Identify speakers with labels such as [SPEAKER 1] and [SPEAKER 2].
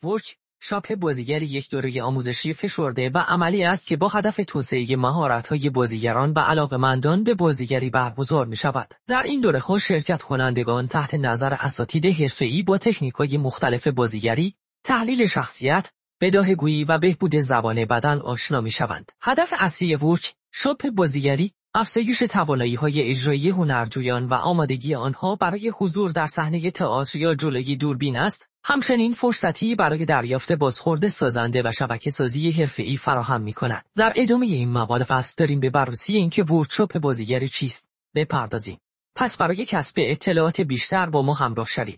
[SPEAKER 1] ورکشاپ بازیگری یک دوره آموزشی فشرده و عملی است که با هدف توسعه مهارت‌های بازیگران و علاقه‌مندان به بازیگری برگزار می‌شود. در این دوره شرکت کنندگان تحت نظر اساتید حرفه‌ای با تکنیک‌های مختلف بازیگری، تحلیل شخصیت، بداهه‌گویی و بهبود زبان بدن آشنا می‌شوند. هدف اصلی ورکشاپ بازیگری افزایش توانایی‌های اجرایی هنرجویان و آمادگی آنها برای حضور در صحنه تئاتر یا جلوی دوربین است. همچنین فرصتی برای دریافت بازخورد سازنده و شبکه‌سازی حرفه‌ای فراهم می‌کند. در ادامه این مقاله قصد داریم به بررسی اینکه ورکشاپ بازیگری چیست بپردازیم. پس برای کسب اطلاعات بیشتر با ما همراه شوید.